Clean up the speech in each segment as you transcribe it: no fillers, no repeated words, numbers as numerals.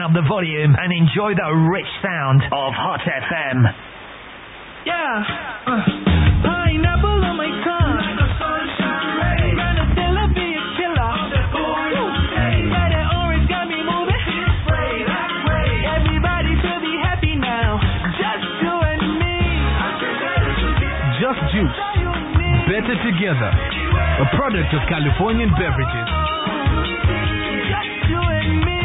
up the volume and enjoy the rich sound of Hot FM. Yeah. Pineapple on my tongue. Like a sunshine ray. Gonna be a killer. But that orange got me moving. Everybody should be happy now. Just you and me. Just Juice. Better together. A product of Californian Beverages. Just you and me.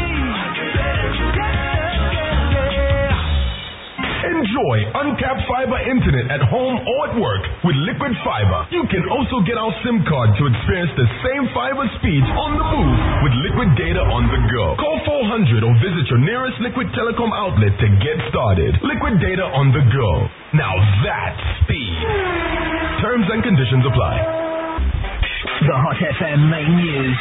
Enjoy uncapped fiber internet at home or at work with Liquid Fiber. You can also get our SIM card to experience the same fiber speeds on the move with Liquid Data on the go. Call 400 or visit your nearest Liquid Telecom outlet to get started. Liquid Data on the go. Now that's speed. Terms and conditions apply. The Hot FM main news.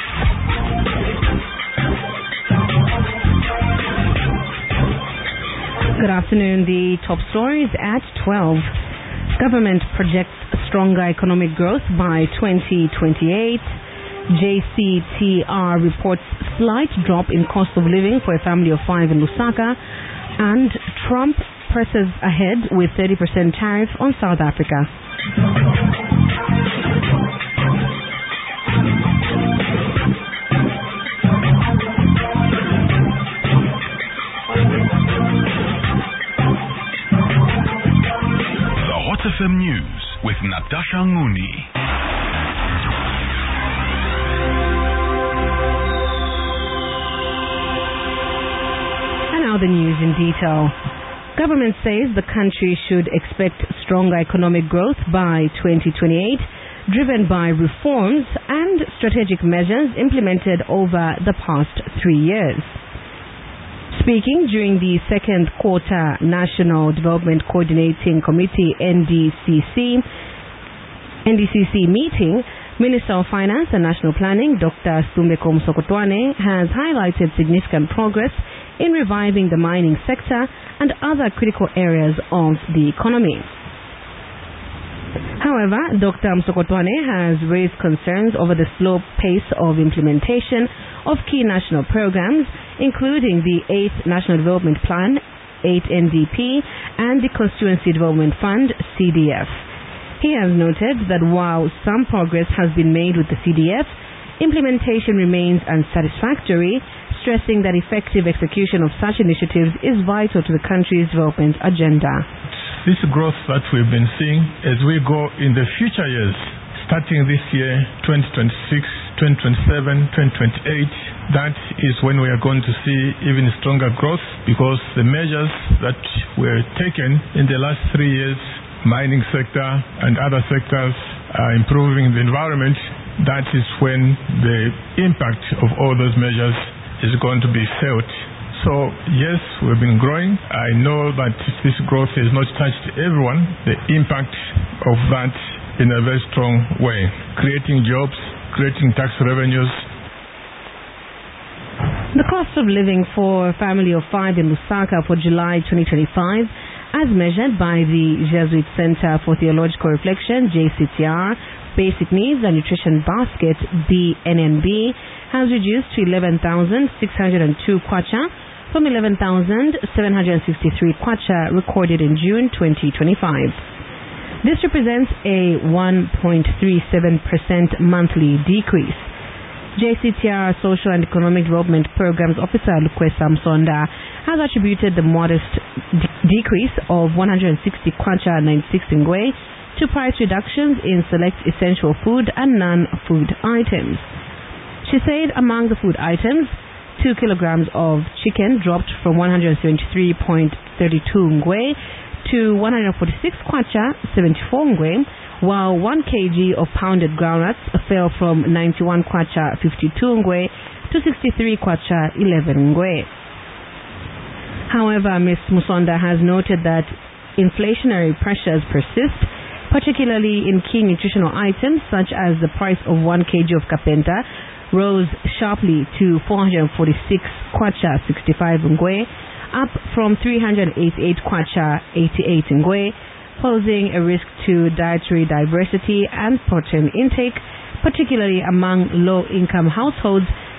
Good afternoon. The top stories at 12. Government projects stronger economic growth by 2028. JCTR reports slight drop in cost of living for a family of 5 in Lusaka. And Trump presses ahead with 30% tariff on South Africa. FM News with Natasha Nguni. And now the news in detail. Government says the country should expect stronger economic growth by 2028, driven by reforms and strategic measures implemented over the past 3 years. Speaking during the second quarter National Development Coordinating Committee NDCC meeting, Minister of Finance and National Planning Dr. Stumbeko Msokotwane has highlighted significant progress in reviving the mining sector and other critical areas of the economy. However, Dr. Msokotwane has raised concerns over the slow pace of implementation of key national programs, including the 8th National Development Plan, 8NDP, and the Constituency Development Fund, CDF. He has noted that while some progress has been made with the CDF, implementation remains unsatisfactory, stressing that effective execution of such initiatives is vital to the country's development agenda. This growth that we've been seeing as we go in the future years, starting this year, 2026, 2027, 2028, that is when we are going to see even stronger growth, because the measures that were taken in the last 3 years, mining sector and other sectors are improving the environment. That is when the impact of all those measures is going to be felt. So yes, we've been growing. I know that this growth has not touched everyone. The impact of that in a very strong way, creating jobs, creating tax revenues. The cost of living for a family of 5 in Lusaka for July 2025, as measured by the Jesuit Center for Theological Reflection, JCTR, Basic Needs and Nutrition Basket, BNNB, has reduced to 11,602 kwacha from 11,763 kwacha recorded in June 2025. This represents a 1.37% monthly decrease. JCTR Social and Economic Development Programs Officer Lukwesa Msonda has attributed the modest decrease of 160 kwacha 96 ngwe to price reductions in select essential food and non-food items. She said among the food items, 2 kilograms of chicken dropped from 173.32 ngwe to 146 kwacha 74 ngwe, while 1 kg of pounded groundnuts fell from 91 kwacha 52 ngwe to 63 kwacha 11 ngwe. However, Ms. Musonda has noted that inflationary pressures persist, particularly in key nutritional items such as the price of 1 kg of kapenta rose sharply to 446 kwacha 65 ngwe, up from 388 kwacha 88 ngwe, posing a risk to dietary diversity and protein intake, particularly among low-income households.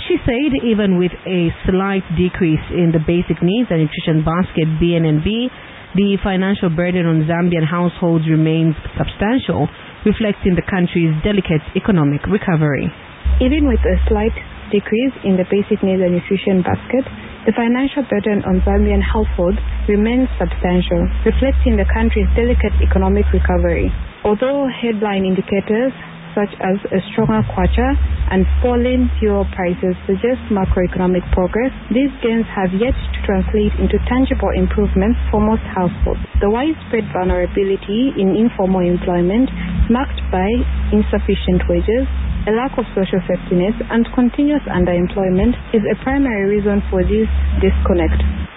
She said even with a slight decrease in the basic needs and nutrition basket BNNB, the financial burden on Zambian households remains substantial, reflecting the country's delicate economic recovery. Even with a slight decrease in the basic needs and nutrition basket, the financial burden on Zambian households remains substantial, reflecting the country's delicate economic recovery. Although headline indicators such as a stronger kwacha and falling fuel prices suggest macroeconomic progress, these gains have yet to translate into tangible improvements for most households. The widespread vulnerability in informal employment, marked by insufficient wages, a lack of social safety nets, and continuous underemployment, is a primary reason for this disconnect.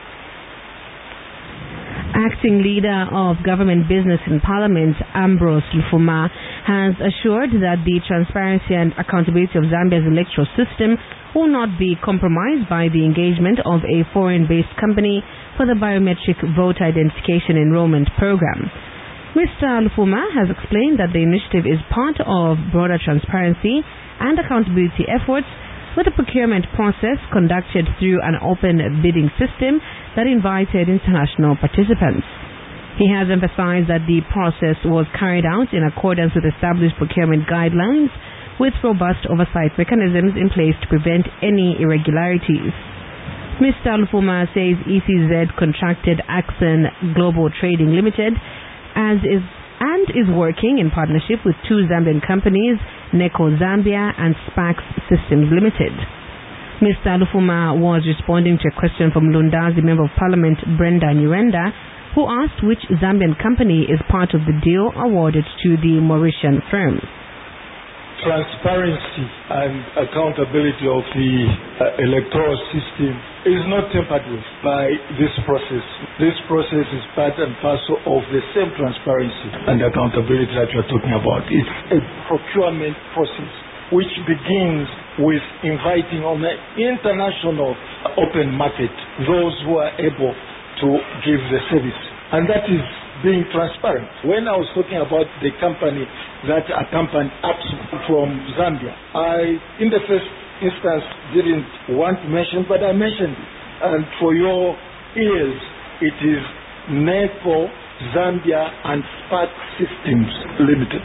Acting Leader of Government Business in Parliament, Ambrose Lufuma, has assured that the transparency and accountability of Zambia's electoral system will not be compromised by the engagement of a foreign-based company for the biometric voter identification enrollment program. Mr. Lufuma has explained that the initiative is part of broader transparency and accountability efforts, with the procurement process conducted through an open bidding system that invited international participants. He has emphasized that the process was carried out in accordance with established procurement guidelines, with robust oversight mechanisms in place to prevent any irregularities. Mr. Lufuma says ECZ contracted Axon Global Trading Limited is working in partnership with two Zambian companies, NECO Zambia and Spax Systems Limited. Mr. Lufuma was responding to a question from Lundazi Member of Parliament Brenda Nyirenda, who asked which Zambian company is part of the deal awarded to the Mauritian firm. Transparency and accountability of the electoral system is not tempered with by this process. This process is part and parcel of the same transparency and accountability that you are talking about. It's a procurement process which begins with inviting on the international open market those who are able to give the service. And that is being transparent. When I was talking about the company that accompanied us from Zambia, I, in the first instance, didn't want to mention, but I mentioned it. And for your ears, it is NECO Zambia and Spax Systems Limited.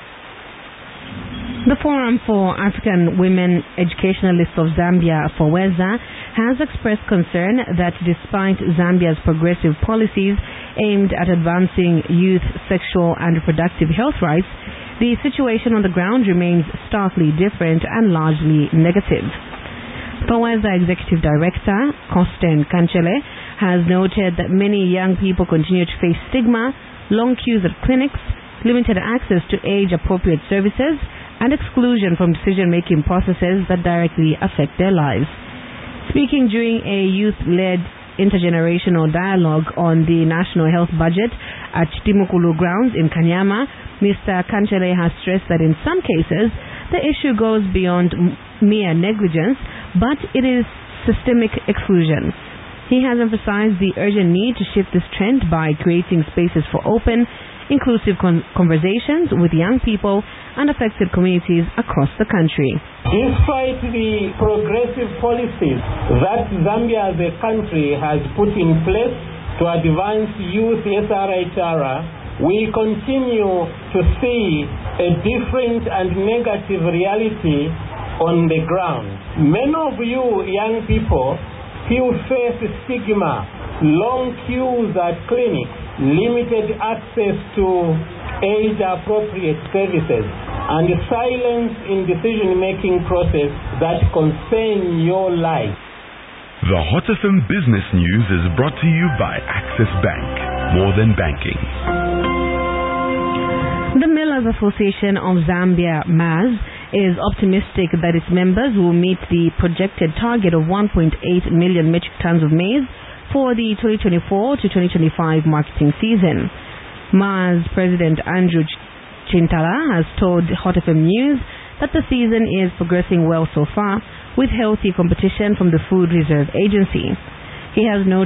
The Forum for African Women Educationalists of Zambia, FOWEZA, has expressed concern that despite Zambia's progressive policies aimed at advancing youth sexual and reproductive health rights, the situation on the ground remains starkly different and largely negative. FOWEZA Executive Director, Kosten Kanchele, has noted that many young people continue to face stigma, long queues at clinics, limited access to age-appropriate services, and exclusion from decision-making processes that directly affect their lives. Speaking during a youth-led intergenerational dialogue on the national health budget at Timukulu grounds in Kanyama, Mr. Kanchele has stressed that in some cases, the issue goes beyond mere negligence, but it is systemic exclusion. He has emphasized the urgent need to shift this trend by creating spaces for open, inclusive conversations with young people and affected communities across the country. Despite the progressive policies that Zambia as a country has put in place to advance youth SRHR, we continue to see a different and negative reality on the ground. Many of you young people still face stigma, long queues at clinics, limited access to age-appropriate services, and silence in decision-making process that concern your life. The Hot FM Business News is brought to you by Access Bank. More than banking. The Millers Association of Zambia, MAZ, is optimistic that its members will meet the projected target of 1.8 million metric tons of maize for the 2024 to 2025 marketing season. MAZ President Andrew Chintala has told Hot FM News that the season is progressing well so far, with healthy competition from the Food Reserve Agency. He has noted